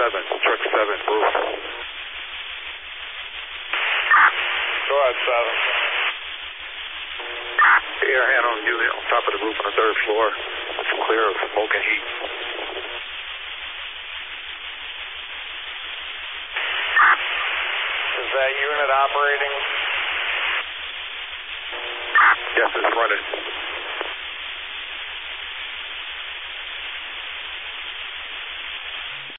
truck 7, roof. Go ahead, 7. Air handling unit on top of the roof on the 3rd floor. It's clear of smoke and heat. Is that unit operating? Yes, it's running.